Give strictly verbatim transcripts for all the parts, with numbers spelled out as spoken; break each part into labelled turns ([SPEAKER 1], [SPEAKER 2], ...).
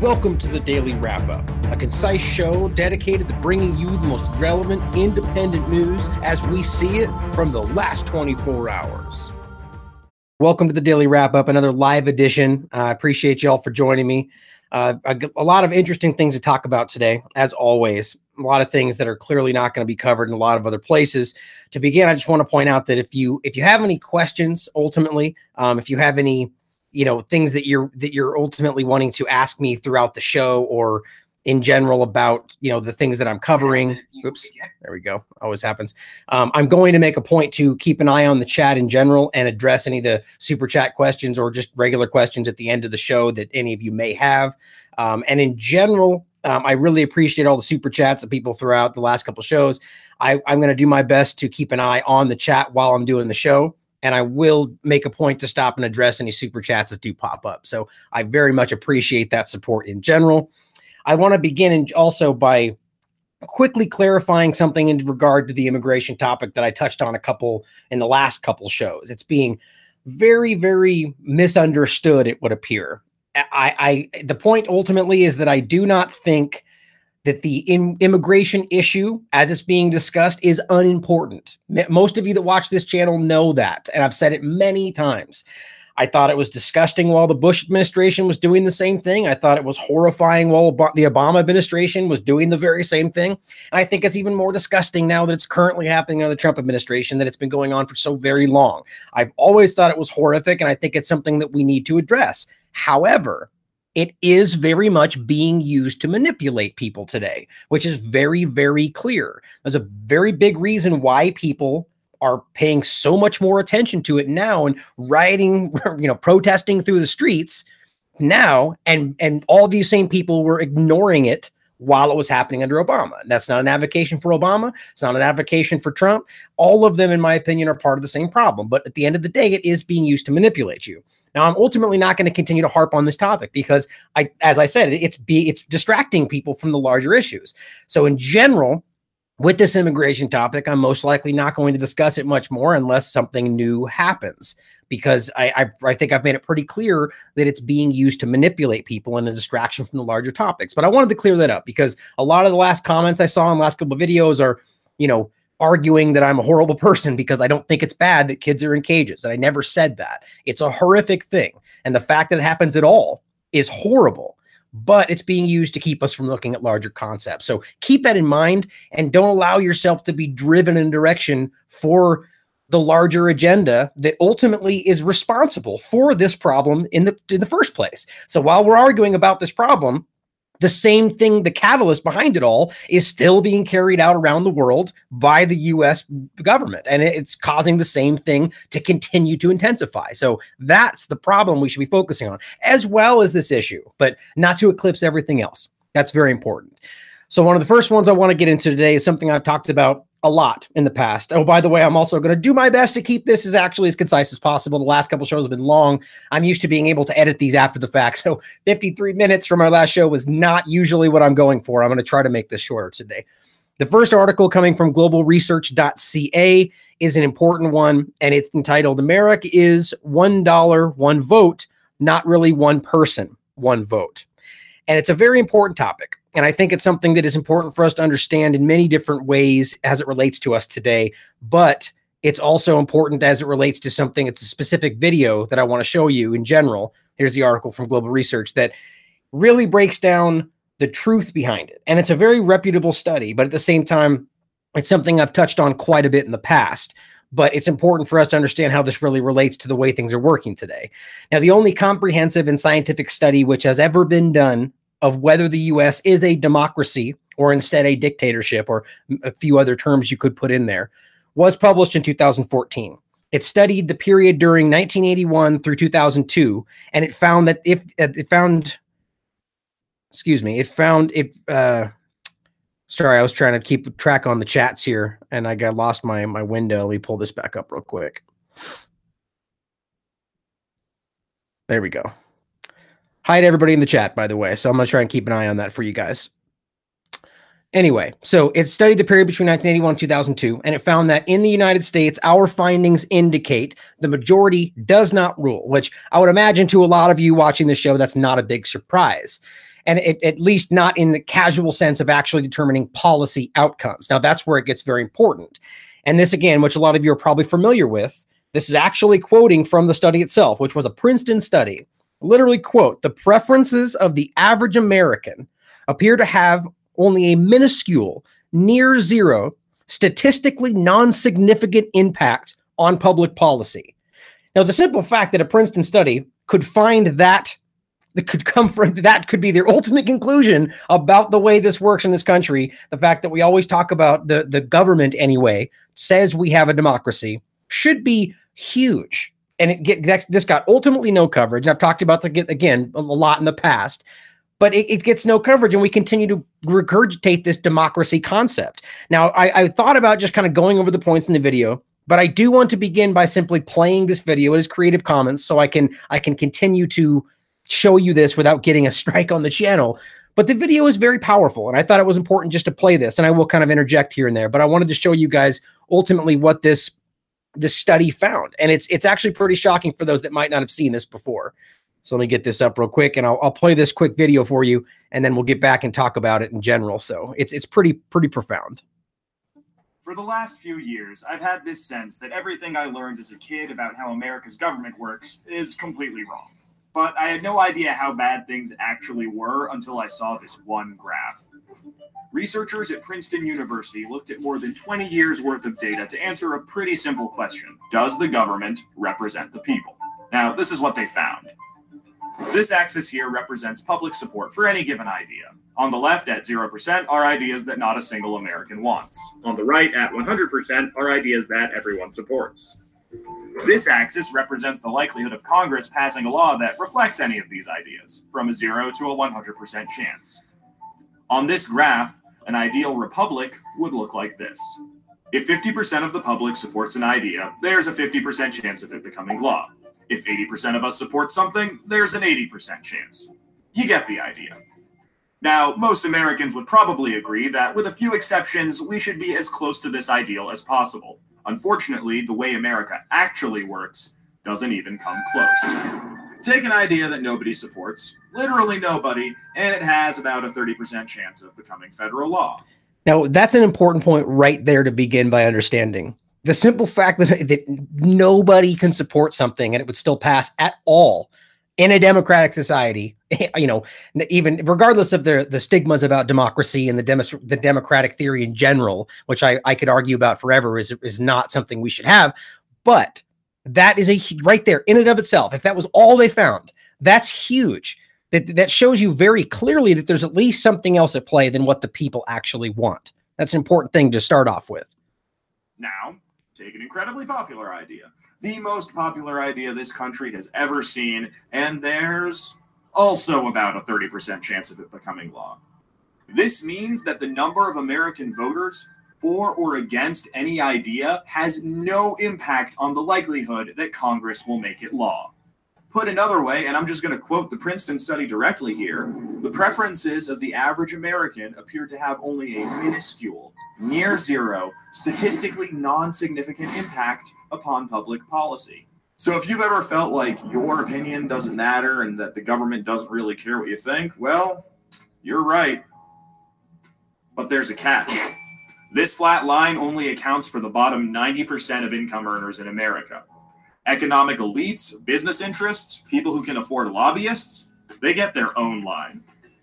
[SPEAKER 1] Welcome to the Daily Wrap-Up, a concise show dedicated to bringing you the most relevant independent news as we see it from the last twenty-four hours. Welcome to the Daily Wrap-Up, another live edition. I uh, appreciate you all for joining me. Uh, a, a lot of interesting things to talk about today, as always. A lot of things that are clearly not going to be covered in a lot of other places. To begin, I just want to point out that if you if you have any questions, ultimately, um, if you have any you know, things that you're, that you're ultimately wanting to ask me throughout the show or in general about, you know, the things that I'm covering. Oops, there we go. Always happens. Um, I'm going to make a point to keep an eye on the chat in general and address any of the super chat questions or just regular questions at the end of the show that any of you may have. Um, and in general, um, I really appreciate all the super chats that people throughout the last couple shows. I, I'm going to do my best to keep an eye on the chat while I'm doing the show. And I will make a point to stop and address any super chats that do pop up. So I very much appreciate that support in general. I want to begin in also by quickly clarifying something in regard to the immigration topic that I touched on a couple in the last couple shows. It's being very, very misunderstood, it would appear. I, I the point ultimately is that I do not think that the in, immigration issue, as it's being discussed, is unimportant. Most of you that watch this channel know that, and I've said it many times. I thought it was disgusting while the Bush administration was doing the same thing. I thought it was horrifying while the Obama administration was doing the very same thing. And I think it's even more disgusting now that it's currently happening under the Trump administration, that it's been going on for so very long. I've always thought it was horrific, and I think it's something that we need to address. However, it is very much being used to manipulate people today, which is very, very clear. There's a very big reason why people are paying so much more attention to it now and rioting, you know, protesting through the streets now. And, and all these same people were ignoring it while it was happening under Obama. That's not an advocacy for Obama. It's not an advocacy for Trump. All of them, in my opinion, are part of the same problem. But at the end of the day, it is being used to manipulate you. Now, I'm ultimately not going to continue to harp on this topic because, I, as I said, it's be it's distracting people from the larger issues. So in general, with this immigration topic, I'm most likely not going to discuss it much more unless something new happens, because I, I, I think I've made it pretty clear that it's being used to manipulate people and a distraction from the larger topics. But I wanted to clear that up because a lot of the last comments I saw in the last couple of videos are, you know, arguing that I'm a horrible person because I don't think it's bad that kids are in cages. And I never said that. It's a horrific thing. And the fact that it happens at all is horrible, but it's being used to keep us from looking at larger concepts. So keep that in mind and don't allow yourself to be driven in a direction for the larger agenda that ultimately is responsible for this problem in the, in the first place. So while we're arguing about this problem, the same thing, the catalyst behind it all, is still being carried out around the world by the U S government. And it's causing the same thing to continue to intensify. So that's the problem we should be focusing on, as well as this issue, but not to eclipse everything else. That's very important. So one of the first ones I want to get into today is something I've talked about a lot in the past. Oh, by the way, I'm also going to do my best to keep this as actually as concise as possible. The last couple of shows have been long. I'm used to being able to edit these after the fact. So fifty-three minutes from our last show was not usually what I'm going for. I'm going to try to make this shorter today. The first article coming from global research dot c a is an important one, and it's entitled "America is one dollar, one vote, not really one person, one vote." And it's a very important topic. And I think it's something that is important for us to understand in many different ways as it relates to us today. But it's also important as it relates to something, it's a specific video that I want to show you in general. Here's the article from Global Research that really breaks down the truth behind it. And it's a very reputable study, but at the same time, it's something I've touched on quite a bit in the past. But it's important for us to understand how this really relates to the way things are working today. Now, the only comprehensive and scientific study which has ever been done of whether the U S is a democracy or instead a dictatorship, or a few other terms you could put in there, was published in two thousand fourteen. It studied the period during nineteen eighty-one through two thousand two, and it found that if uh, it found, excuse me, it found it. Uh, sorry, I was trying to keep track on the chats here, and I got lost my my window. Let me pull this back up real quick. There we go. Hi to everybody in the chat, by the way. So I'm going to try and keep an eye on that for you guys. Anyway, so it studied the period between nineteen eighty-one and two thousand two, and it found that in the United States, our findings indicate the majority does not rule, which I would imagine to a lot of you watching the show, that's not a big surprise. and it, at least not in the casual sense of actually determining policy outcomes. Now, that's where it gets very important. And this, again, which a lot of you are probably familiar with, this is actually quoting from the study itself, which was a Princeton study. Literally, quote, "The preferences of the average American appear to have only a minuscule, near zero, statistically non-significant impact on public policy." Now, the simple fact that a Princeton study could find that, that could come from, that could be their ultimate conclusion about the way this works in this country. The fact that we always talk about the, the government anyway says we have a democracy should be huge. And it get, that, this got ultimately no coverage. And I've talked about the, again, a lot in the past, but it, it gets no coverage, and we continue to regurgitate this democracy concept. Now, I, I thought about just kind of going over the points in the video, but I do want to begin by simply playing this video as Creative Commons so I can I can continue to show you this without getting a strike on the channel. But the video is very powerful, and I thought it was important just to play this, and I will kind of interject here and there, but I wanted to show you guys ultimately what this this study found. And it's it's actually pretty shocking for those that might not have seen this before. So let me get this up real quick, and I'll, I'll play this quick video for you, and then we'll get back and talk about it in general. So it's it's pretty pretty profound.
[SPEAKER 2] For the last few years, I've had this sense that everything I learned as a kid about how America's government works is completely wrong. But I had no idea how bad things actually were until I saw this one graph. Researchers at Princeton University looked at more than twenty years worth of data to answer a pretty simple question. Does the government represent the people? Now, this is what they found. This axis here represents public support for any given idea. On the left, at zero percent, are ideas that not a single American wants. On the right, at one hundred percent, are ideas that everyone supports. This axis represents the likelihood of Congress passing a law that reflects any of these ideas, from a zero to a one hundred percent chance. On this graph, an ideal republic would look like this. If fifty percent of the public supports an idea, there's a fifty percent chance of it becoming law. If eighty percent of us support something, there's an eighty percent chance. You get the idea. Now, most Americans would probably agree that, with a few exceptions, we should be as close to this ideal as possible. Unfortunately, the way America actually works doesn't even come close. Take an idea that nobody supports, literally nobody, and it has about a thirty percent chance of becoming federal law.
[SPEAKER 1] Now, that's an important point right there to begin by understanding. The simple fact that, that nobody can support something and it would still pass at all in a democratic society, you know, even regardless of the, the stigmas about democracy and the, demo, the democratic theory in general, which I, I could argue about forever, is, is not something we should have. But that is a right there in and of itself. If that was all they found, that's huge. That, that shows you very clearly that there's at least something else at play than what the people actually want. That's an important thing to start off with.
[SPEAKER 2] Now, take an incredibly popular idea. The most popular idea this country has ever seen, and there's also about a thirty percent chance of it becoming law. This means that the number of American voters for or against any idea has no impact on the likelihood that Congress will make it law. Put another way, and I'm just going to quote the Princeton study directly here, the preferences of the average American appear to have only a minuscule, near zero, statistically non-significant impact upon public policy. So if you've ever felt like your opinion doesn't matter and that the government doesn't really care what you think, well, you're right. But there's a catch. This flat line only accounts for the bottom ninety percent of income earners in America. Economic elites, business interests, people who can afford lobbyists, they get their own line.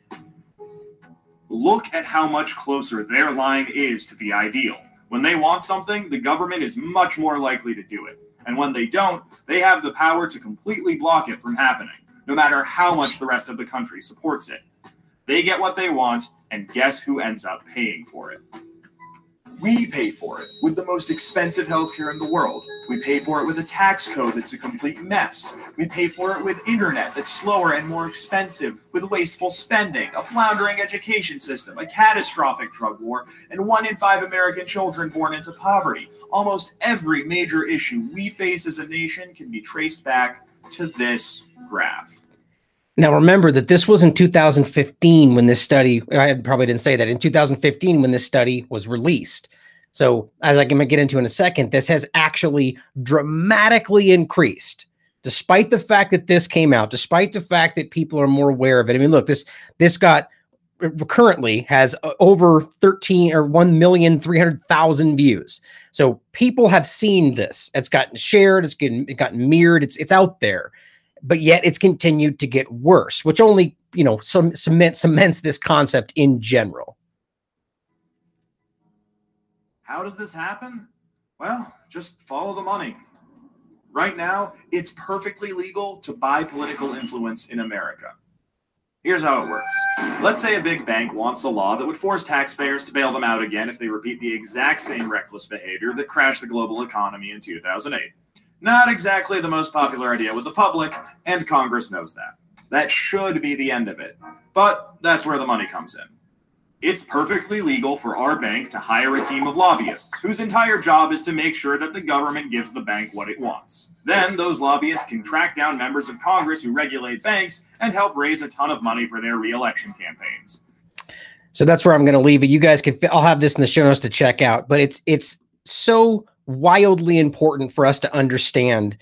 [SPEAKER 2] Look at how much closer their line is to the ideal. When they want something, the government is much more likely to do it. And when they don't, they have the power to completely block it from happening, no matter how much the rest of the country supports it. They get what they want, and guess who ends up paying for it? We pay for it with the most expensive healthcare in the world. We pay for it with a tax code that's a complete mess. We pay for it with internet that's slower and more expensive, with wasteful spending, a floundering education system, a catastrophic drug war, and one in five American children born into poverty. Almost every major issue we face as a nation can be traced back to this graph.
[SPEAKER 1] Now, remember that this was in two thousand fifteen when this study, I probably didn't say that, in two thousand fifteen when this study was released. So as I can get into in a second, this has actually dramatically increased. despite the fact that this came out, despite the fact that people are more aware of it. I mean, look, this this got currently has over thirteen or one million three hundred thousand views. So people have seen this. It's gotten shared. It's getting it gotten mirrored. It's it's out there, but yet it's continued to get worse, which only you know some cement cements this concept in general.
[SPEAKER 2] How does this happen? Well, just follow the money. Right now, it's perfectly legal to buy political influence in America. Here's how it works. Let's say a big bank wants a law that would force taxpayers to bail them out again if they repeat the exact same reckless behavior that crashed the global economy in two thousand eight. Not exactly the most popular idea with the public, and Congress knows that. That should be the end of it. But that's where the money comes in. It's perfectly legal for our bank to hire a team of lobbyists whose entire job is to make sure that the government gives the bank what it wants. Then those lobbyists can track down members of Congress who regulate banks and help raise a ton of money for their re-election campaigns.
[SPEAKER 1] So that's where I'm going to leave it. You guys can, I'll have this in the show notes to check out, but it's, it's so wildly important for us to understand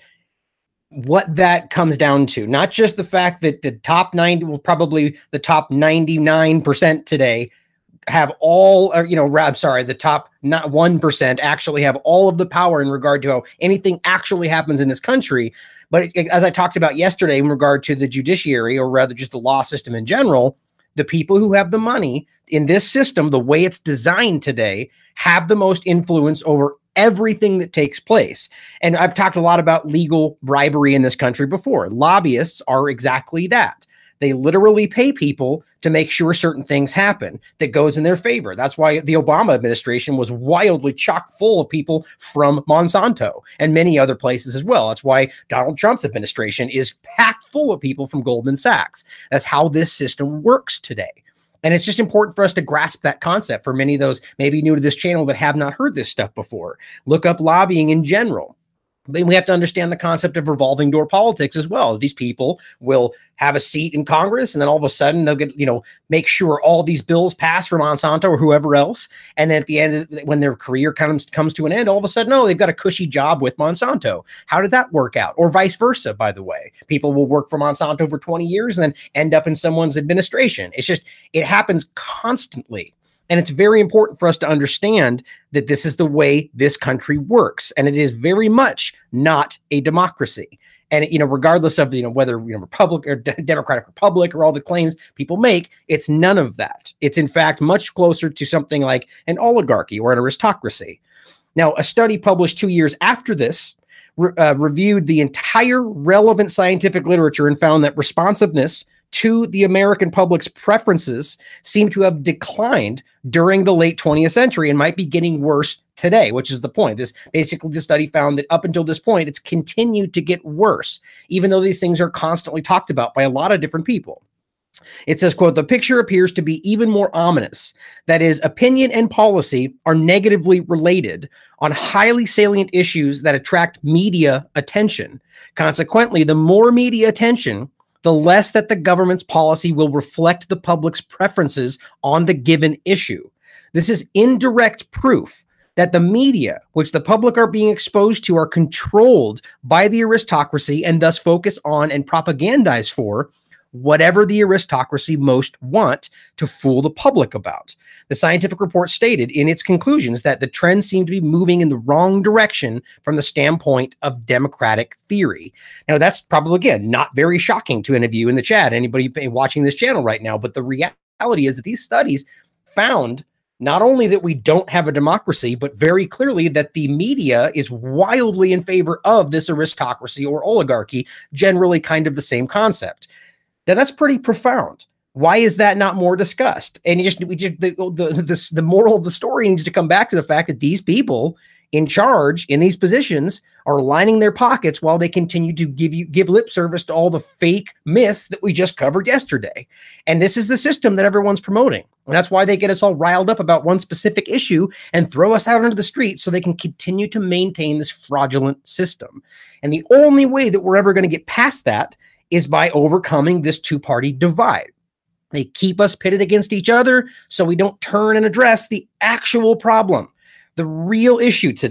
[SPEAKER 1] what that comes down to. Not just the fact that the top ninety, well, probably the top ninety-nine percent today have all, or, you know, I'm sorry, the top not one percent actually have all of the power in regard to how anything actually happens in this country. But it, as I talked about yesterday in regard to the judiciary, or rather just the law system in general, the people who have the money in this system, the way it's designed today, have the most influence over everything that takes place. And I've talked a lot about legal bribery in this country before. Lobbyists are exactly that. They literally pay people to make sure certain things happen that goes in their favor. That's why the Obama administration was wildly chock full of people from Monsanto and many other places as well. That's why Donald Trump's administration is packed full of people from Goldman Sachs. That's how this system works today. And it's just important for us to grasp that concept for many of those maybe new to this channel that have not heard this stuff before. Look up lobbying in general. Then we have to understand the concept of revolving door politics as well. These people will have a seat in Congress, and then all of a sudden they'll get, you know, make sure all these bills pass for Monsanto or whoever else. And then at the end, when their career comes comes to an end, all of a sudden, oh, they've got a cushy job with Monsanto. How did that work out? Or vice versa, by the way. People will work for Monsanto for twenty years and then end up in someone's administration. It's just, it happens constantly. And it's very important for us to understand that this is the way this country works. And it is very much not a democracy. And, you know, regardless of, you know, whether, you know, Republic or De- Democratic Republic or all the claims people make, it's none of that. It's in fact much closer to something like an oligarchy or an aristocracy. Now, a study published two years after this re- uh, reviewed the entire relevant scientific literature and found that responsiveness to the American public's preferences seem to have declined during the late twentieth century and might be getting worse today, which is the point. This basically, the study found that up until this point, it's continued to get worse, even though these things are constantly talked about by a lot of different people. It says, quote, "The picture appears to be even more ominous. That is, opinion and policy are negatively related on highly salient issues that attract media attention. Consequently, the more media attention, the less that the government's policy will reflect the public's preferences on the given issue. This is indirect proof that the media, which the public are being exposed to, are controlled by the aristocracy and thus focus on and propagandize for whatever the aristocracy most want to fool the public about." The scientific report stated in its conclusions that the trends seem to be moving in the wrong direction from the standpoint of democratic theory. Now, that's probably, again, not very shocking to any of you in the chat, anybody watching this channel right now, but the reality is that these studies found not only that we don't have a democracy, but very clearly that the media is wildly in favor of this aristocracy or oligarchy, generally kind of the same concept. Now, that's pretty profound. Why is that not more discussed? And you just we just the, the the the moral of the story needs to come back to the fact that these people in charge in these positions are lining their pockets while they continue to give you give lip service to all the fake myths that we just covered yesterday. And this is the system that everyone's promoting. And that's why they get us all riled up about one specific issue and throw us out into the street so they can continue to maintain this fraudulent system. And the only way that we're ever going to get past that is by overcoming this two-party divide. They keep us pitted against each other so we don't turn and address the actual problem, the real issue today.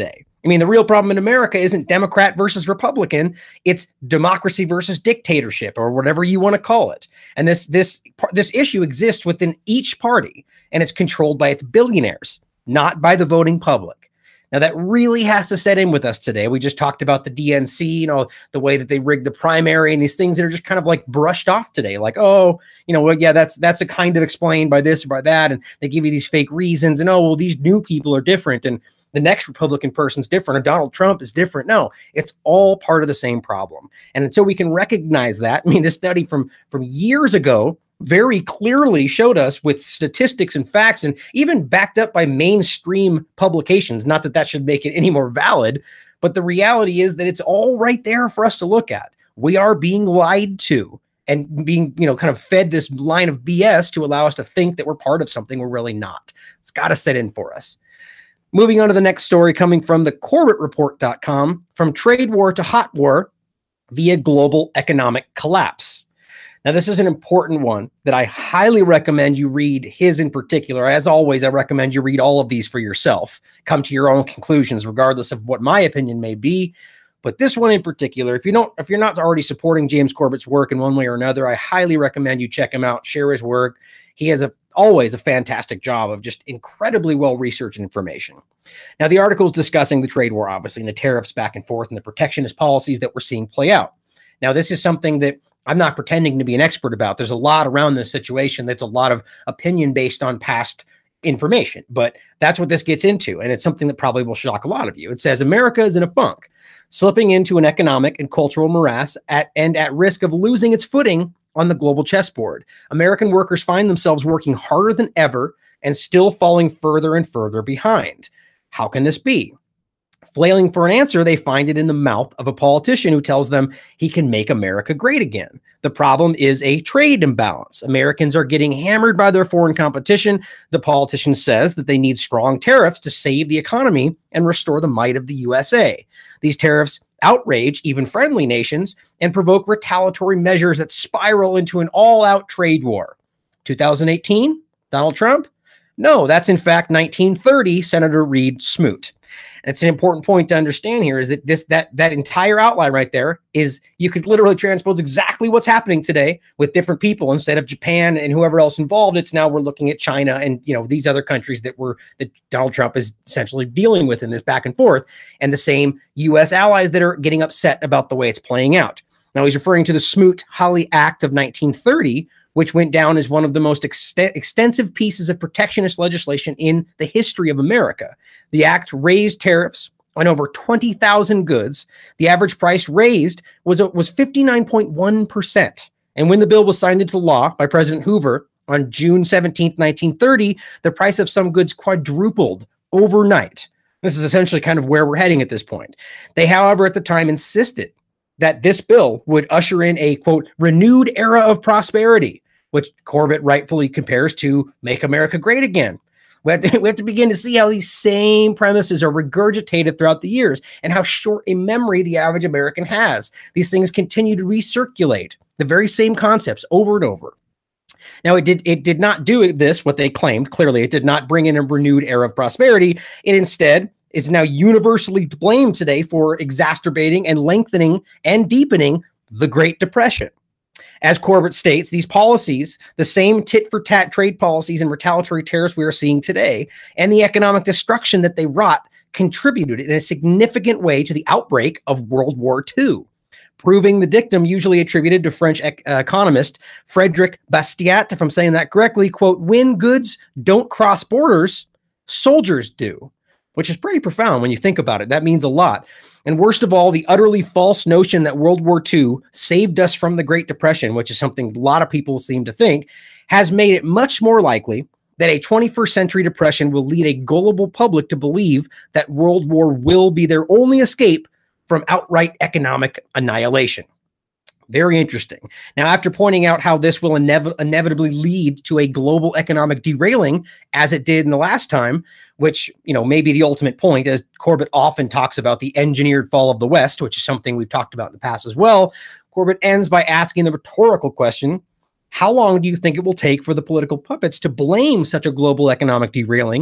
[SPEAKER 1] I mean, the real problem in America isn't Democrat versus Republican. It's democracy versus dictatorship, or whatever you want to call it. And this this this issue exists within each party, and it's controlled by its billionaires, not by the voting public. Now, that really has to set in with us today. We just talked about the D N C, you know, the way that they rigged the primary and these things that are just kind of like brushed off today. Like, oh, you know, well, yeah, that's that's a kind of explained by this or by that. And they give you these fake reasons. And, oh, well, these new people are different. And the next Republican person's different, or Donald Trump is different. No, it's all part of the same problem. And until we can recognize that, I mean, this study from, from years ago very clearly showed us with statistics and facts, and even backed up by mainstream publications. Not that that should make it any more valid, but the reality is that it's all right there for us to look at. We are being lied to and being, you know, kind of fed this line of B S to allow us to think that we're part of something we're really not. It's got to set in for us. Moving on to the next story, coming from the Corbett Report dot com, from trade war to hot war via global economic collapse. Now, this is an important one that I highly recommend you read, his in particular. As always, I recommend you read all of these for yourself. Come to your own conclusions, regardless of what my opinion may be. But this one in particular, if you don't, if you're not already supporting James Corbett's work in one way or another, I highly recommend you check him out, share his work. He has a always a fantastic job of just incredibly well-researched information. Now, the article is discussing the trade war, obviously, and the tariffs back and forth and the protectionist policies that we're seeing play out. Now, this is something that I'm not pretending to be an expert about. There's a lot around this situation that's a lot of opinion based on past information, but that's what this gets into, and it's something that probably will shock a lot of you. It says America is in a funk, slipping into an economic and cultural morass at and at risk of losing its footing on the global chessboard. American workers find themselves working harder than ever and still falling further and further behind. How can this be? Flailing for an answer, they find it in the mouth of a politician who tells them he can make America great again. The problem is a trade imbalance. Americans are getting hammered by their foreign competition. The politician says that they need strong tariffs to save the economy and restore the might of the U S A. These tariffs outrage even friendly nations and provoke retaliatory measures that spiral into an all-out trade war. two thousand eighteen, Donald Trump? No, that's in fact nineteen thirty, Senator Reed Smoot. And it's an important point to understand here is that this that that entire outline right there is, you could literally transpose exactly what's happening today with different people. Instead of Japan and whoever else involved, it's now we're looking at China and, you know, these other countries that were that Donald Trump is essentially dealing with in this back and forth, and the same U S allies that are getting upset about the way it's playing out. Now, he's referring to the Smoot-Hawley Act of nineteen thirty, which went down as one of the most ex- extensive pieces of protectionist legislation in the history of America. The act raised tariffs on over twenty thousand goods. The average price raised was, was fifty-nine point one percent. And when the bill was signed into law by President Hoover on June seventeenth, nineteen thirty, the price of some goods quadrupled overnight. This is essentially kind of where we're heading at this point. They, however, at the time insisted that this bill would usher in a, quote, renewed era of prosperity, which Corbett rightfully compares to Make America Great Again. We have, to, we have to begin to see how these same premises are regurgitated throughout the years and how short a memory the average American has. These things continue to recirculate the very same concepts over and over. Now, it did it did not do this, what they claimed. Clearly, it did not bring in a renewed era of prosperity. It instead is now universally blamed today for exacerbating and lengthening and deepening the Great Depression. As Corbett states, these policies, the same tit-for-tat trade policies and retaliatory tariffs we are seeing today, and the economic destruction that they wrought, contributed in a significant way to the outbreak of World War Two, proving the dictum usually attributed to French ec- uh, economist Frederick Bastiat, if I'm saying that correctly, quote, when goods don't cross borders, soldiers do. Which is pretty profound when you think about it. That means a lot. And worst of all, the utterly false notion that World War Two saved us from the Great Depression, which is something a lot of people seem to think, has made it much more likely that a twenty-first century depression will lead a gullible public to believe that World War will be their only escape from outright economic annihilation. Very interesting. Now, after pointing out how this will inev- inevitably lead to a global economic derailing, as it did in the last time, which, you know, may be the ultimate point, as Corbett often talks about the engineered fall of the West, which is something we've talked about in the past as well, Corbett ends by asking the rhetorical question, how long do you think it will take for the political puppets to blame such a global economic derailing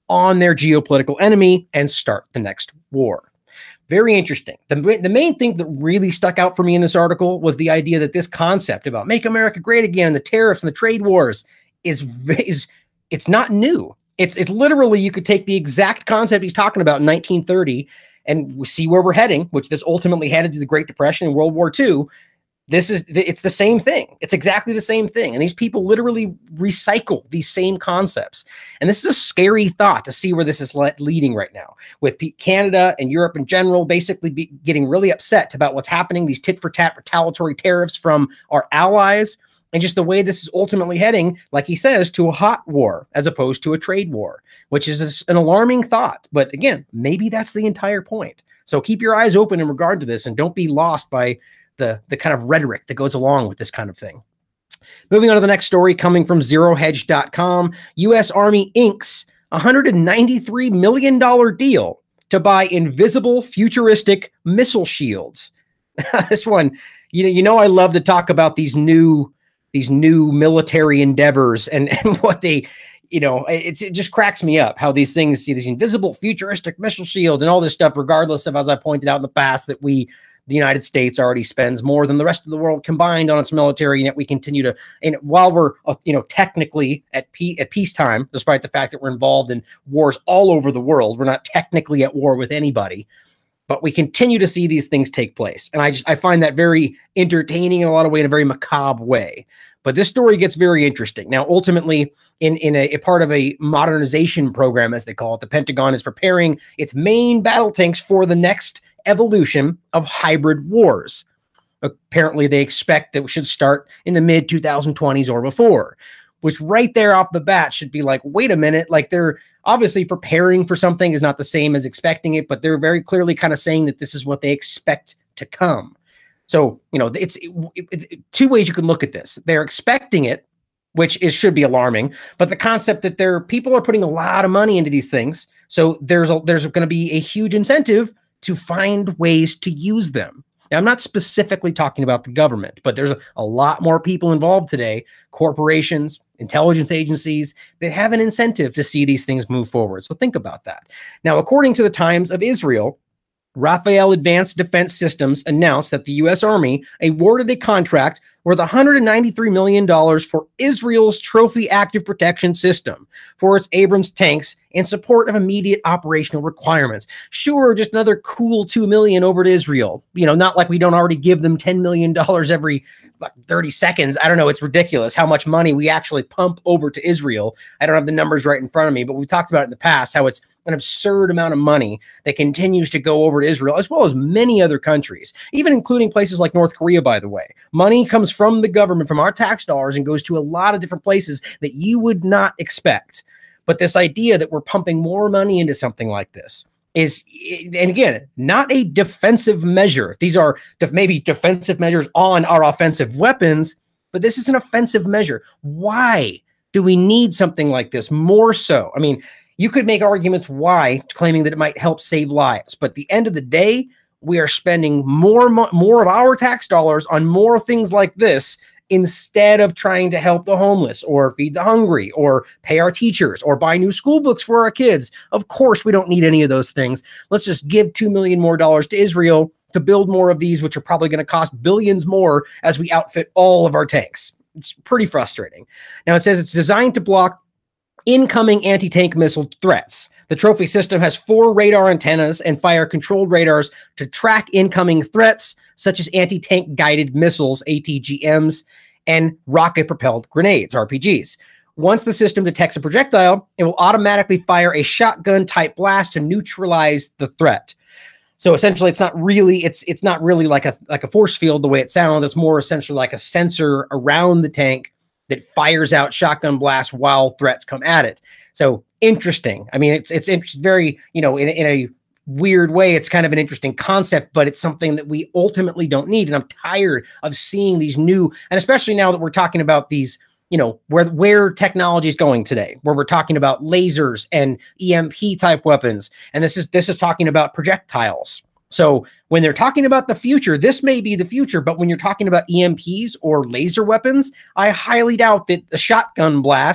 [SPEAKER 1] on their geopolitical enemy and start the next war. Very interesting. The, the main thing that really stuck out for me in this article was the idea that this concept about make America great again, and the tariffs and the trade wars is, is it's not new. It's, it's literally, you could take the exact concept he's talking about in nineteen thirty and see where we're heading, which this ultimately headed to the Great Depression and World War Two. This is, it's the same thing. It's exactly the same thing. And these people literally recycle these same concepts. And this is a scary thought to see where this is le- leading right now, with P- Canada and Europe in general basically be getting really upset about what's happening, these tit for tat retaliatory tariffs from our allies, and just the way this is ultimately heading, like he says, to a hot war as opposed to a trade war, which is a, an alarming thought. But again, maybe that's the entire point. So keep your eyes open in regard to this and don't be lost by the, the kind of rhetoric that goes along with this kind of thing. Moving on to the next story coming from zero hedge dot com, U S Army inks a one hundred ninety-three million dollars deal to buy invisible futuristic missile shields. This one, you know, you know, I love to talk about these new, these new military endeavors and, and what they, you know, it's, it just cracks me up how these things, see these invisible futuristic missile shields and all this stuff, regardless of, as I pointed out in the past, that we, the United States already spends more than the rest of the world combined on its military, and yet we continue to, and while we're, uh, you know, technically at, pe- at peacetime, despite the fact that we're involved in wars all over the world, we're not technically at war with anybody, but we continue to see these things take place. And I just, I find that very entertaining in a lot of ways, in a very macabre way. But this story gets very interesting. Now, ultimately, in, in a, a part of a modernization program, as they call it, the Pentagon is preparing its main battle tanks for the next evolution of hybrid wars. Apparently, they expect that we should start in the mid twenty twenties or before, which right there off the bat should be like, wait a minute, like they're obviously preparing for something is not the same as expecting it, but they're very clearly kind of saying that this is what they expect to come. So, you know, it's it, it, two ways you can look at this. They're expecting it, which is should be alarming, but the concept that there people are putting a lot of money into these things, so there's a, there's going to be a huge incentive to find ways to use them. Now, I'm not specifically talking about the government, but there's a, a lot more people involved today, corporations, intelligence agencies, that have an incentive to see these things move forward. So think about that. Now, according to the Times of Israel, Rafael Advanced Defense Systems announced that the U S Army awarded a contract worth one hundred ninety-three million dollars for Israel's Trophy Active Protection System for its Abrams tanks in support of immediate operational requirements. Sure, just another cool two million dollars over to Israel. You know, not like we don't already give them ten million dollars every like, thirty seconds. I don't know. It's ridiculous how much money we actually pump over to Israel. I don't have the numbers right in front of me, but we've talked about it in the past, how it's an absurd amount of money that continues to go over to Israel, as well as many other countries, even including places like North Korea, by the way. Money comes from the government, from our tax dollars, and goes to a lot of different places that you would not expect. But this idea that we're pumping more money into something like this is, and again, not a defensive measure. These are def- maybe defensive measures on our offensive weapons, but this is an offensive measure. Why do we need something like this more so? I mean, you could make arguments why, claiming that it might help save lives, but at the end of the day, we are spending more, more of our tax dollars on more things like this instead of trying to help the homeless or feed the hungry or pay our teachers or buy new school books for our kids. Of course, we don't need any of those things. Let's just give two million dollars more dollars to Israel to build more of these, which are probably going to cost billions more as we outfit all of our tanks. It's pretty frustrating. Now, it says it's designed to block incoming anti-tank missile threats. The Trophy system has four radar antennas and fire-controlled radars to track incoming threats, such as anti-tank guided missiles, A T G Ms, and rocket-propelled grenades, R P Gs. Once the system detects a projectile, it will automatically fire a shotgun-type blast to neutralize the threat. So essentially, it's not really it's it's not really like a like a force field the way it sounds. It's more essentially like a sensor around the tank that fires out shotgun blasts while threats come at it. So interesting. I mean, it's it's, it's very, you know, in, in a weird way, it's kind of an interesting concept, but it's something that we ultimately don't need. And I'm tired of seeing these new, and especially now that we're talking about these, you know, where where technology is going today, where we're talking about lasers and E M P type weapons, and this is this is talking about projectiles. So when they're talking about the future, this may be the future, but when you're talking about E M Ps or laser weapons, I highly doubt that the shotgun blast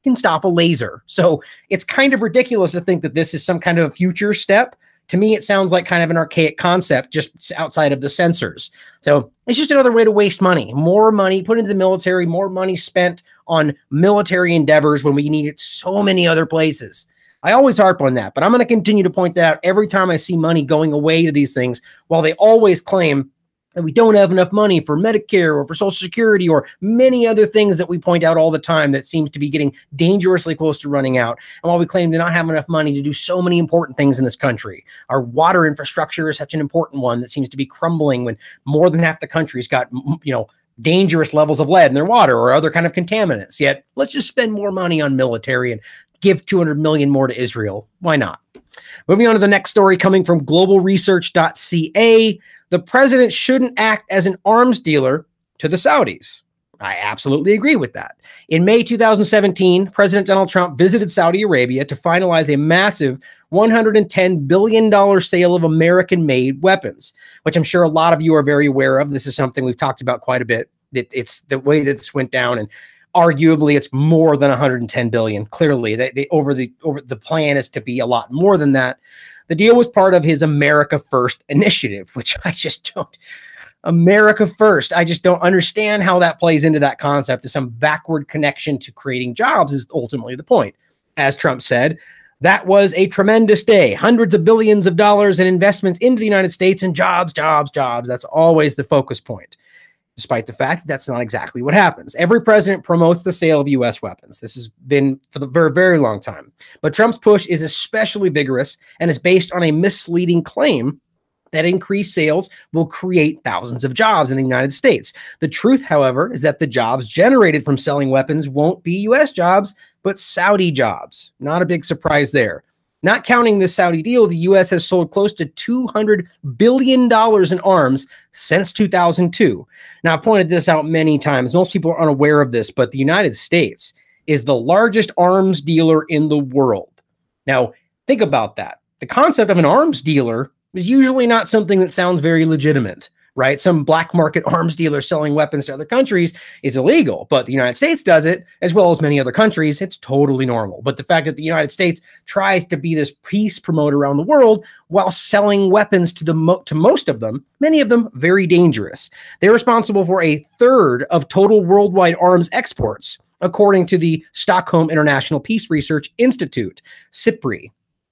[SPEAKER 1] can stop a laser. So it's kind of ridiculous to think that this is some kind of a future step. To me, it sounds like kind of an archaic concept just outside of the sensors. So it's just another way to waste money. More money put into the military, more money spent on military endeavors when we need it so many other places. I always harp on that, but I'm going to continue to point that out every time I see money going away to these things, while they always claim that we don't have enough money for Medicare or for Social Security or many other things that we point out all the time that seems to be getting dangerously close to running out. And while we claim to not have enough money to do so many important things in this country, our water infrastructure is such an important one that seems to be crumbling when more than half the country's got, you know, dangerous levels of lead in their water or other kind of contaminants. Yet let's just spend more money on military and give two hundred million more to Israel. Why not? Moving on to the next story coming from global research dot c a. The president shouldn't act as an arms dealer to the Saudis. I absolutely agree with that. In May two thousand seventeen, President Donald Trump visited Saudi Arabia to finalize a massive one hundred ten billion dollars sale of American-made weapons, which I'm sure a lot of you are very aware of. This is something we've talked about quite a bit. It, it's the way that this went down, and arguably it's more than one hundred ten billion dollars. Clearly, they, they, over the over the plan is to be a lot more than that. The deal was part of his America First initiative, which I just don't. America First. I just don't understand how that plays into that concept. Is some backward connection to creating jobs is ultimately the point. As Trump said, that was a tremendous day. Hundreds of billions of dollars in investments into the United States and jobs, jobs, jobs. That's always the focus point. Despite the fact that that's not exactly what happens. Every president promotes the sale of U S weapons. This has been for the very, very long time. But Trump's push is especially vigorous and is based on a misleading claim that increased sales will create thousands of jobs in the United States. The truth, however, is that the jobs generated from selling weapons won't be U S jobs, but Saudi jobs. Not a big surprise there. Not counting this Saudi deal, the U S has sold close to two hundred billion dollars in arms since two thousand two. Now, I've pointed this out many times. Most people are unaware of this, but the United States is the largest arms dealer in the world. Now, think about that. The concept of an arms dealer is usually not something that sounds very legitimate, right? Some black market arms dealer selling weapons to other countries is illegal, but the United States does it, as well as many other countries. It's totally normal. But the fact that the United States tries to be this peace promoter around the world while selling weapons to the mo- to most of them, many of them very dangerous. They're responsible for a third of total worldwide arms exports, according to the Stockholm International Peace Research Institute, SIPRI.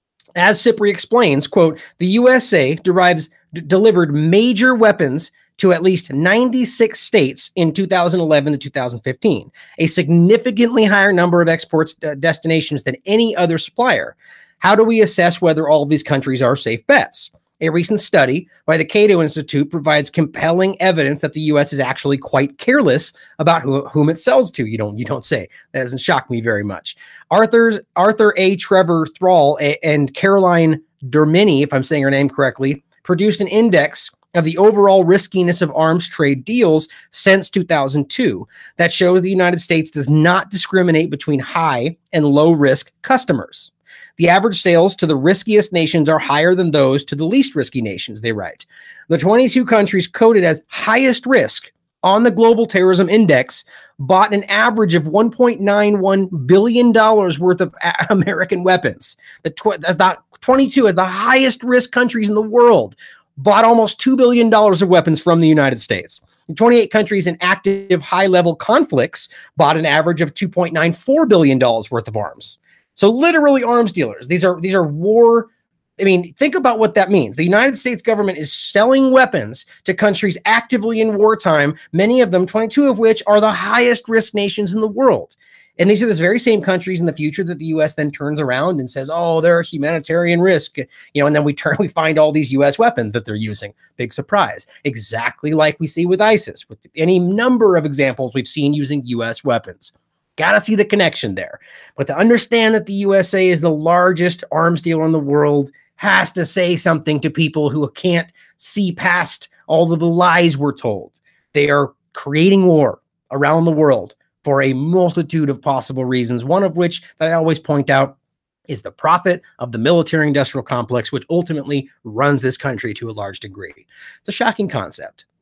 [SPEAKER 1] As SIPRI explains, quote, the U S A derives d- delivered major weapons to at least ninety-six states in two thousand eleven to two thousand fifteen, a significantly higher number of exports uh, destinations than any other supplier. How do we assess whether all of these countries are safe bets? A recent study by the Cato Institute provides compelling evidence that the U S is actually quite careless about who, whom it sells to. You don't, you don't say. That doesn't shock me very much. Arthur's, Arthur A. Trevor Thrall a, and Caroline Dermini, if I'm saying her name correctly, produced an index of the overall riskiness of arms trade deals since two thousand two that shows the United States does not discriminate between high and low risk customers. The average sales to the riskiest nations are higher than those to the least risky nations, they write. The twenty-two countries coded as highest risk on the Global Terrorism Index bought an average of one point nine one billion dollars worth of a- American weapons. The tw- that's not twenty-two as the highest risk countries in the world bought almost two billion dollars of weapons from the United States. The twenty-eight countries in active high-level conflicts bought an average of two point nine four billion dollars worth of arms. So literally arms dealers. These are these are war. I mean, think about what that means. The United States government is selling weapons to countries actively in wartime, many of them, twenty-two of which are the highest risk nations in the world. And these are the very same countries in the future that the U S then turns around and says, oh, they're a humanitarian risk. You know, and then we turn, we find all these U S weapons that they're using. Big surprise. Exactly like we see with ISIS, with any number of examples we've seen using U S weapons. Got to see the connection there. But to understand that the U S A is the largest arms dealer in the world has to say something to people who can't see past all of the lies we're told. They are creating war around the world for a multitude of possible reasons, one of which that I always point out is the profit of the military-industrial complex, which ultimately runs this country to a large degree. It's a shocking concept.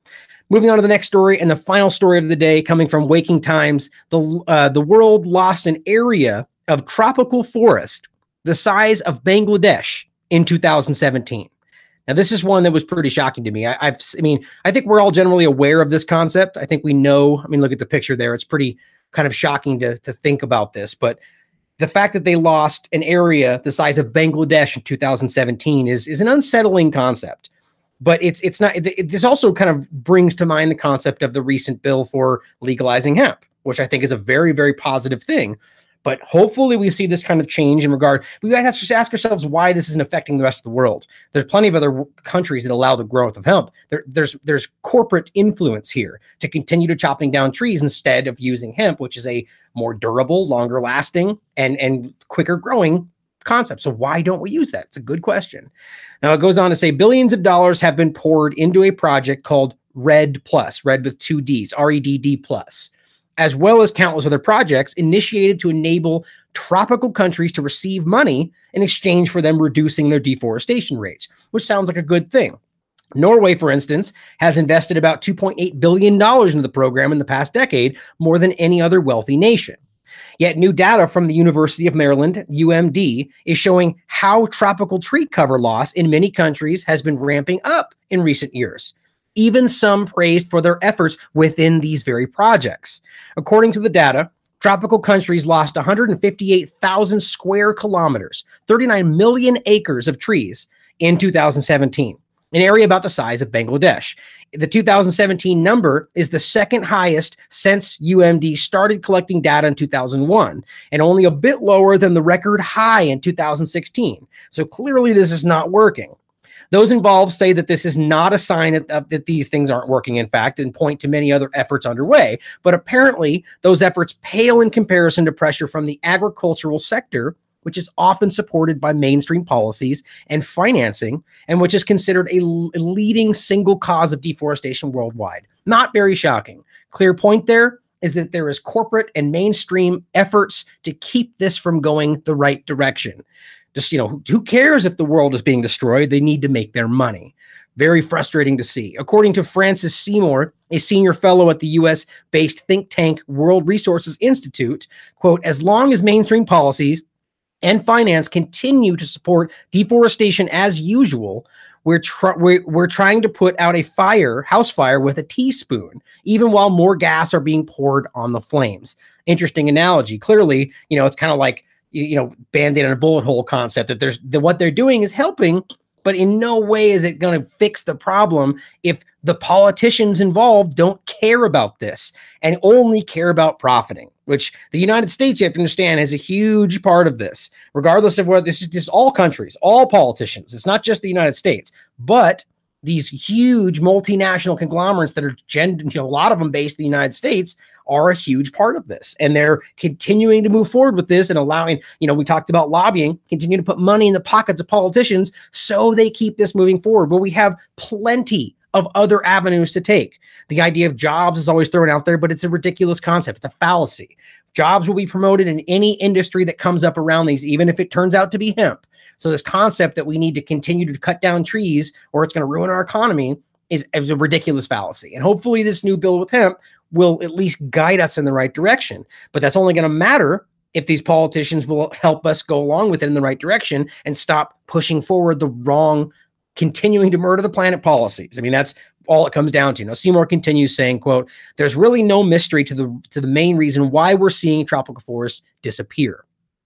[SPEAKER 1] Moving on to the next story, and the final story of the day coming from Waking Times, the, uh, the world lost an area of tropical forest the size of Bangladesh in two thousand seventeen. Now, this is one that was pretty shocking to me. I, I've, I mean, I think we're all generally aware of this concept. I think we know, I mean, look at the picture there. It's pretty kind of shocking to, to think about this, but the fact that they lost an area the size of Bangladesh in two thousand seventeen is, is an unsettling concept. But it's it's not. It, this also kind of brings to mind the concept of the recent bill for legalizing hemp, which I think is a very, very positive thing. But hopefully we see this kind of change in regard. We have to just ask ourselves why this isn't affecting the rest of the world. There's plenty of other countries that allow the growth of hemp. There, there's there's corporate influence here to continue to chopping down trees instead of using hemp, which is a more durable, longer lasting, and and quicker growing concept. So why don't we use that? It's a good question. Now it goes on to say billions of dollars have been poured into a project called REDD Plus, REDD with two Ds, R E D D plus, as well as countless other projects initiated to enable tropical countries to receive money in exchange for them reducing their deforestation rates, which sounds like a good thing. Norway, for instance, has invested about two point eight billion dollars into the program in the past decade, more than any other wealthy nation. Yet new data from the University of Maryland, U M D, is showing how tropical tree cover loss in many countries has been ramping up in recent years. Even some praised for their efforts within these very projects. According to the data, tropical countries lost one hundred fifty-eight thousand square kilometers, thirty-nine million acres of trees in two thousand seventeen, an area about the size of Bangladesh. The two thousand seventeen number is the second highest since U M D started collecting data in two thousand one, and only a bit lower than the record high in two thousand sixteen. So clearly this is not working. Those involved say that this is not a sign that, uh, that these things aren't working, in fact, and point to many other efforts underway. But apparently those efforts pale in comparison to pressure from the agricultural sector, which is often supported by mainstream policies and financing, and which is considered a leading single cause of deforestation worldwide. Not very shocking. Clear point there is that there is corporate and mainstream efforts to keep this from going the right direction. Just, you know, who cares if the world is being destroyed? They need to make their money. Very frustrating to see. According to Francis Seymour, a senior fellow at the U S-based think tank World Resources Institute, quote, as long as mainstream policies and finance continue to support deforestation as usual, we're, tr- we're, we're trying to put out a fire, house fire with a teaspoon, even while more gas are being poured on the flames. Interesting analogy. Clearly, you know, it's kind of like, you, you know, Band-Aid on a bullet hole concept, that there's that what they're doing is helping, but in no way is it going to fix the problem if the politicians involved don't care about this and only care about profiting, which the United States, you have to understand, has a huge part of this, regardless of whether this is just all countries, all politicians. It's not just the United States, but these huge multinational conglomerates that are, gen- you know, a lot of them based in the United States are a huge part of this. And they're continuing to move forward with this and allowing, you know, we talked about lobbying, continue to put money in the pockets of politicians so they keep this moving forward. But we have plenty of other avenues to take. The idea of jobs is always thrown out there, but it's a ridiculous concept. It's a fallacy. Jobs will be promoted in any industry that comes up around these, even if it turns out to be hemp. So this concept that we need to continue to cut down trees or it's going to ruin our economy is, is a ridiculous fallacy. And hopefully this new bill with hemp will at least guide us in the right direction. But that's only going to matter if these politicians will help us go along with it in the right direction and stop pushing forward the wrong, continuing to murder the planet policies. I mean, that's all it comes down to. Now, Seymour continues saying, quote, there's really no mystery to the, to the main reason why we're seeing tropical forests disappear.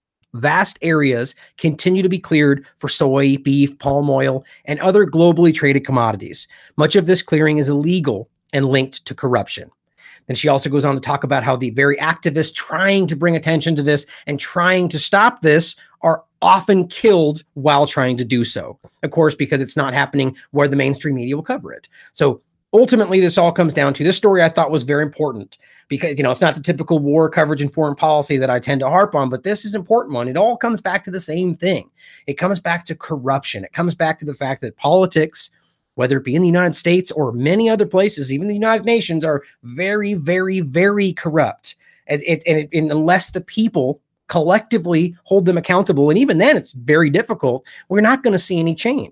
[SPEAKER 1] Vast areas continue to be cleared for soy, beef, palm oil, and other globally traded commodities. Much of this clearing is illegal and linked to corruption. Then she also goes on to talk about how the very activists trying to bring attention to this and trying to stop this are often killed while trying to do so. Of course, because it's not happening where the mainstream media will cover it. So ultimately, this all comes down to this story I thought was very important because, you know, it's not the typical war coverage and foreign policy that I tend to harp on, but this is an important one. It all comes back to the same thing. It comes back to corruption. It comes back to the fact that politics, whether it be in the United States or many other places, even the United Nations, are very, very, very corrupt. And, it, and, it, and unless the people collectively hold them accountable, and even then it's very difficult, we're not going to see any change.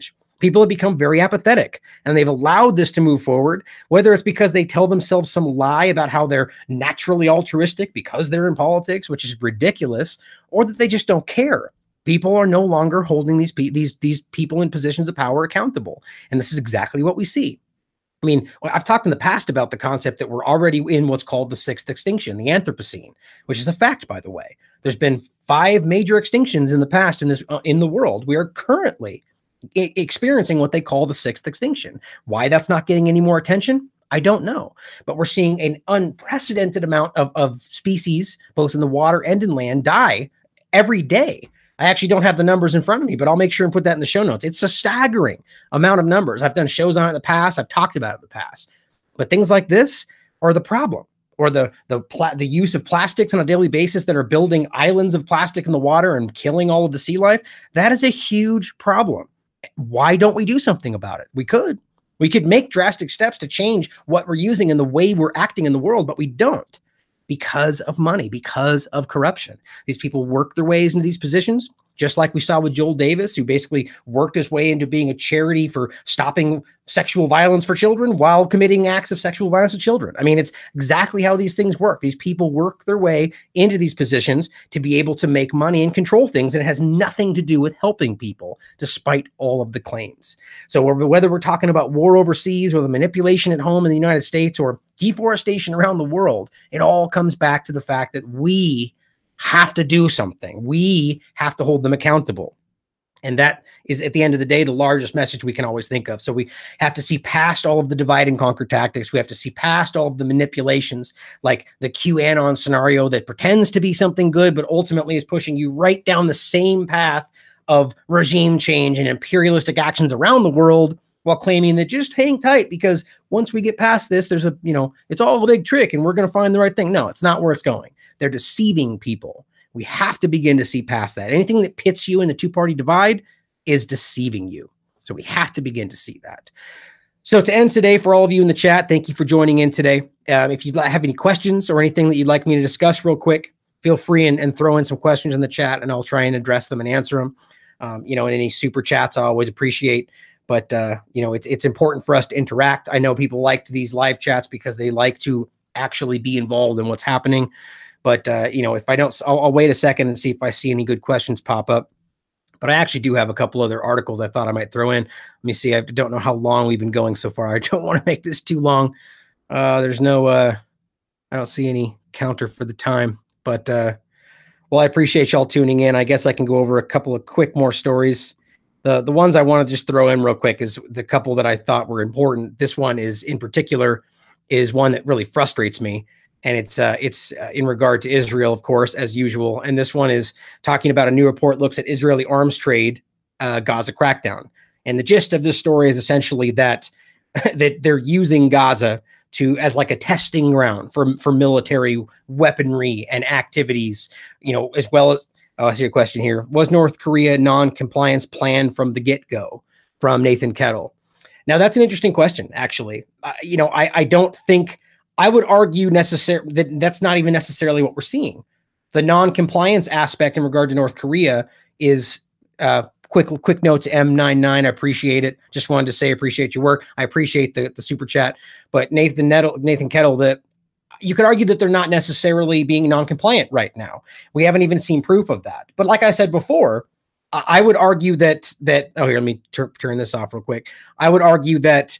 [SPEAKER 1] People have become very apathetic, and they've allowed this to move forward, whether it's because they tell themselves some lie about how they're naturally altruistic because they're in politics, which is ridiculous, or that they just don't care. People are no longer holding these, pe- these, these people in positions of power accountable. And this is exactly what we see. I mean, I've talked in the past about the concept that we're already in what's called the sixth extinction, the Anthropocene, which is a fact, by the way. There's been five major extinctions in the past in this uh, in the world. We are currently I- experiencing what they call the sixth extinction. Why that's not getting any more attention, I don't know. But we're seeing an unprecedented amount of, of species, both in the water and in land, die every day. I actually don't have the numbers in front of me, but I'll make sure and put that in the show notes. It's a staggering amount of numbers. I've done shows on it in the past. I've talked about it in the past. But things like this are the problem, or the the pla- the use of plastics on a daily basis that are building islands of plastic in the water and killing all of the sea life. That is a huge problem. Why don't we do something about it? We could. We could make drastic steps to change what we're using and the way we're acting in the world, but we don't. Because of money, because of corruption. These people work their ways into these positions, just like we saw with Joel Davis, who basically worked his way into being a charity for stopping sexual violence for children while committing acts of sexual violence to children. I mean, it's exactly how these things work. These people work their way into these positions to be able to make money and control things, and it has nothing to do with helping people, despite all of the claims. So whether we're talking about war overseas or the manipulation at home in the United States or deforestation around the world, it all comes back to the fact that we have to do something. We have to hold them accountable. And that is, at the end of the day, the largest message we can always think of. So we have to see past all of the divide and conquer tactics. We have to see past all of the manipulations, like the QAnon scenario that pretends to be something good, but ultimately is pushing you right down the same path of regime change and imperialistic actions around the world, while claiming that just hang tight, because once we get past this, there's a, you know, it's all a big trick and we're going to find the right thing. No, it's not where it's going. They're deceiving people. We have to begin to see past that. Anything that pits you in the two-party divide is deceiving you. So we have to begin to see that. So to end today, for all of you in the chat, thank you for joining in today. Um, if you have any questions or anything that you'd like me to discuss real quick, feel free and, and throw in some questions in the chat and I'll try and address them and answer them. Um, you know, and any super chats I always appreciate. But, uh, you know, it's it's important for us to interact. I know people like these live chats because they like to actually be involved in what's happening. But, uh, you know, if I don't, I'll, I'll wait a second and see if I see any good questions pop up. But I actually do have a couple other articles I thought I might throw in. Let me see. I don't know how long we've been going so far. I don't want to make this too long. Uh, there's no, uh, I don't see any counter for the time. But, uh, well, I appreciate y'all tuning in. I guess I can go over a couple of quick more stories. The the ones I want to just throw in real quick is the couple that I thought were important. This one is in particular is one that really frustrates me. And it's uh, it's uh, in regard to Israel, of course, as usual. And this one is talking about a new report looks at Israeli arms trade, uh, Gaza crackdown. And the gist of this story is essentially that that they're using Gaza to as like a testing ground for for military weaponry and activities, you know, as well as. Oh, I see a question here. Was North Korea non-compliance planned from the get-go? From Nathan Kettle. Now, that's an interesting question, actually. Uh, you know, I, I don't think, I would argue necessar- that that's not even necessarily what we're seeing. The non-compliance aspect in regard to North Korea is, uh, quick quick note to M ninety-nine. I appreciate it. Just wanted to say, appreciate your work. I appreciate the, the super chat. But Nathan, Nettle, Nathan Kettle, the you could argue that they're not necessarily being non-compliant right now. We haven't even seen proof of that. But like I said before, I would argue that, that, oh, here, let me tur- turn this off real quick. I would argue that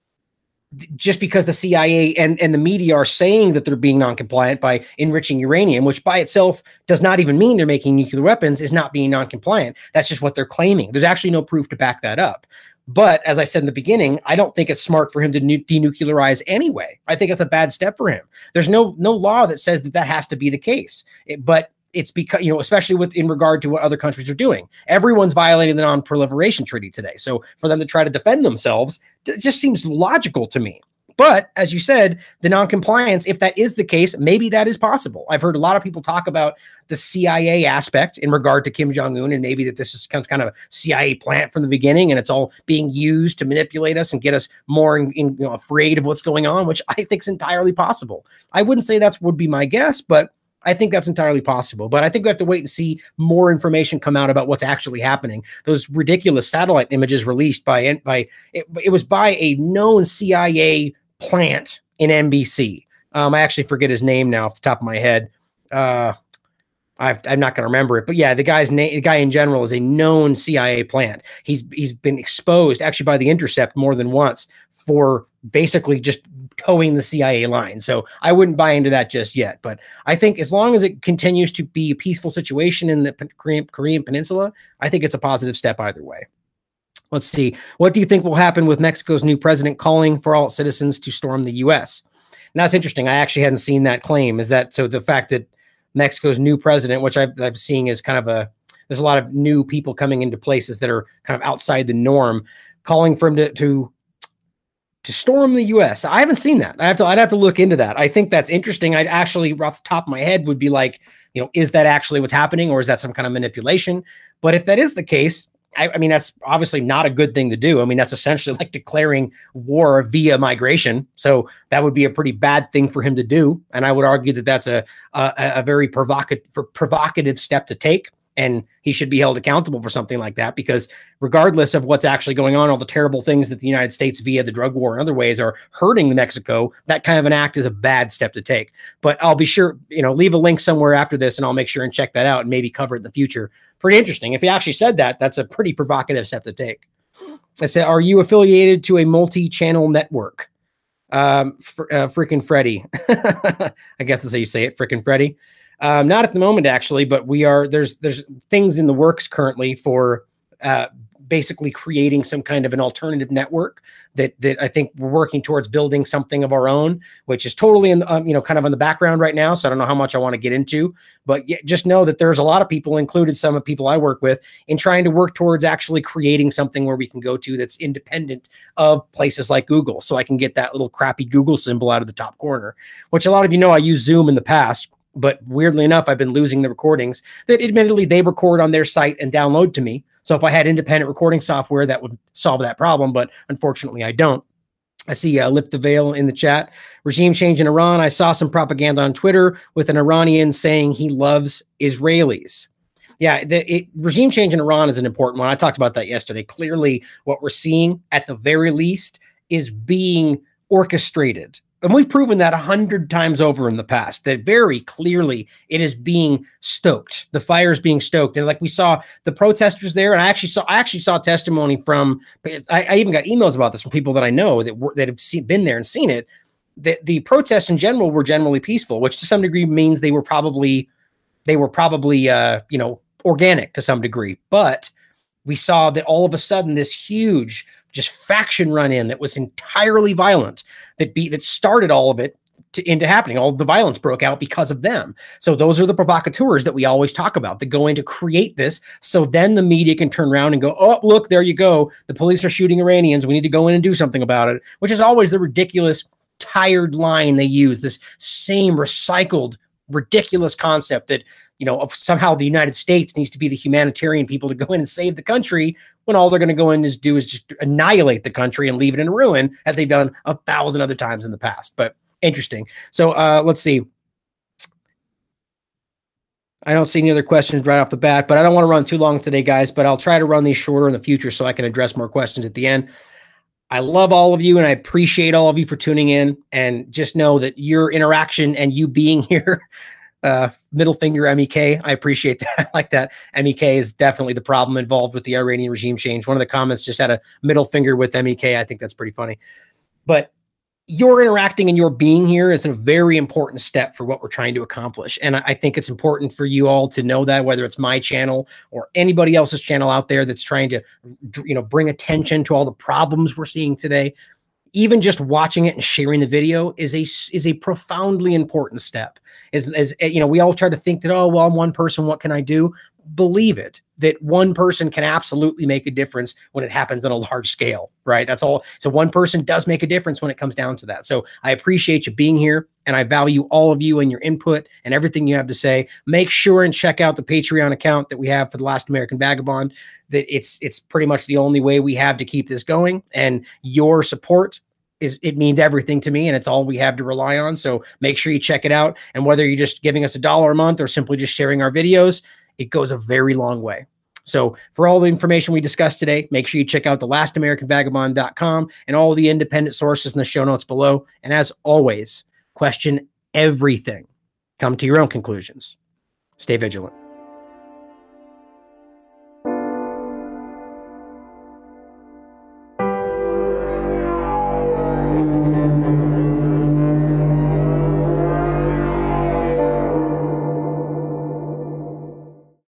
[SPEAKER 1] just because the C I A and, and the media are saying that they're being non-compliant by enriching uranium, which by itself does not even mean they're making nuclear weapons, is not being non-compliant. That's just what they're claiming. There's actually no proof to back that up. But as I said in the beginning, I don't think it's smart for him to nu- denuclearize anyway. I think it's a bad step for him. There's no no law that says that that has to be the case. It, but it's because, you know, especially with in regard to what other countries are doing. Everyone's violating the non-proliferation treaty today. So for them to try to defend themselves, it just seems logical to me. But as you said, the non-compliance, if that is the case, maybe that is possible. I've heard a lot of people talk about the C I A aspect in regard to Kim Jong-un, and maybe that this is kind of a C I A plant from the beginning, and it's all being used to manipulate us and get us more in, in, you know, afraid of what's going on, which I think is entirely possible. I wouldn't say that's would be my guess, but I think that's entirely possible, but I think we have to wait and see more information come out about what's actually happening. Those ridiculous satellite images released by, by it, it was by a known C I A plant in N B C. Um, I actually forget his name now off the top of my head. Uh, I've, I'm not going to remember it, but yeah, the guy's name, the guy in general is a known C I A plant. He's he's been exposed actually by The Intercept more than once for basically just towing the C I A line. So I wouldn't buy into that just yet. But I think as long as it continues to be a peaceful situation in the Korean, Korean Peninsula, I think it's a positive step either way. Let's see. What do you think will happen with Mexico's new president calling for all its citizens to storm the U S? And that's interesting. I actually hadn't seen that claim. Is that so? The fact that Mexico's new president, which I've, I've seen is kind of a, there's a lot of new people coming into places that are kind of outside the norm, calling for him to, to, to storm the U S. I haven't seen that. I have to, I'd have to look into that. I think that's interesting. I'd actually, off the top of my head, would be like, you know, is that actually what's happening, or is that some kind of manipulation? But if that is the case, I, I mean, that's obviously not a good thing to do. I mean, that's essentially like declaring war via migration. So that would be a pretty bad thing for him to do. And I would argue that that's a a, a very provocative provocative step to take. And he should be held accountable for something like that, because regardless of what's actually going on, all the terrible things that the United States via the drug war and other ways are hurting Mexico, that kind of an act is a bad step to take. But I'll be sure, you know, leave a link somewhere after this and I'll make sure and check that out and maybe cover it in the future. Pretty interesting. If he actually said that, that's a pretty provocative step to take. I said, are you affiliated to a multi-channel network? Um, fr- uh, freaking Freddy. I guess that's how you say it, freaking Freddy. Um, not at the moment, actually, but we are, there's, there's things in the works currently for, uh, basically creating some kind of an alternative network that, that I think we're working towards building something of our own, which is totally in, um, you know, kind of in the background right now. So I don't know how much I want to get into, but yeah, just know that there's a lot of people, included some of people I work with, in trying to work towards actually creating something where we can go to that's independent of places like Google. So I can get that little crappy Google symbol out of the top corner, which a lot of you know, I used Zoom in the past. But weirdly enough, I've been losing the recordings that admittedly they record on their site and download to me. So if I had independent recording software, that would solve that problem. But unfortunately, I don't. I see uh, Lift the Veil in the chat. Regime change in Iran. I saw some propaganda on Twitter with an Iranian saying he loves Israelis. Yeah, the it, regime change in Iran is an important one. I talked about that yesterday. Clearly, what we're seeing at the very least is being orchestrated. And we've proven that a hundred times over in the past, that very clearly it is being stoked. The fire is being stoked. And like we saw the protesters there, and I actually saw, I actually saw testimony from, I, I even got emails about this from people that I know that were, that have seen, been there and seen it. The, the protests in general were generally peaceful, which to some degree means they were probably, they were probably, uh, you know, organic to some degree. But we saw that all of a sudden this huge just faction run in that was entirely violent, that be that started all of it to, into happening. All of the violence broke out because of them. So those are the provocateurs that we always talk about, that go in to create this. So then the media can turn around and go, oh, look, there you go. The police are shooting Iranians. We need to go in and do something about it, which is always the ridiculous, tired line they use, this same recycled, ridiculous concept that, you know, of somehow the United States needs to be the humanitarian people to go in and save the country, when all they're going to go in is do is just annihilate the country and leave it in ruin, as they've done a thousand other times in the past. But interesting. So uh, let's see. I don't see any other questions right off the bat, but I don't want to run too long today, guys, but I'll try to run these shorter in the future so I can address more questions at the end. I love all of you, and I appreciate all of you for tuning in, and just know that your interaction and you being here, uh, middle finger M E K, I appreciate that. I like that. M E K is definitely the problem involved with the Iranian regime change. One of the comments just had a middle finger with M E K. I think that's pretty funny. But your interacting and your being here is a very important step for what we're trying to accomplish. And I think it's important for you all to know that, whether it's my channel or anybody else's channel out there that's trying to, you know, bring attention to all the problems we're seeing today. Even just watching it and sharing the video is a is a profoundly important step. As, as you know, we all try to think that, oh, well, I'm one person, what can I do? Believe it, that one person can absolutely make a difference when it happens on a large scale, right? That's all. So one person does make a difference when it comes down to that. So I appreciate you being here, and I value all of you and your input and everything you have to say. Make sure and check out the Patreon account that we have for The Last American Vagabond. That it's it's pretty much the only way we have to keep this going, and your support is, it means everything to me, and it's all we have to rely on. So make sure you check it out. And whether you're just giving us a dollar a month or simply just sharing our videos, it goes a very long way. So for all the information we discussed today, make sure you check out the last american vagabond dot com and all the independent sources in the show notes below. And as always, question everything. Come to your own conclusions. Stay vigilant.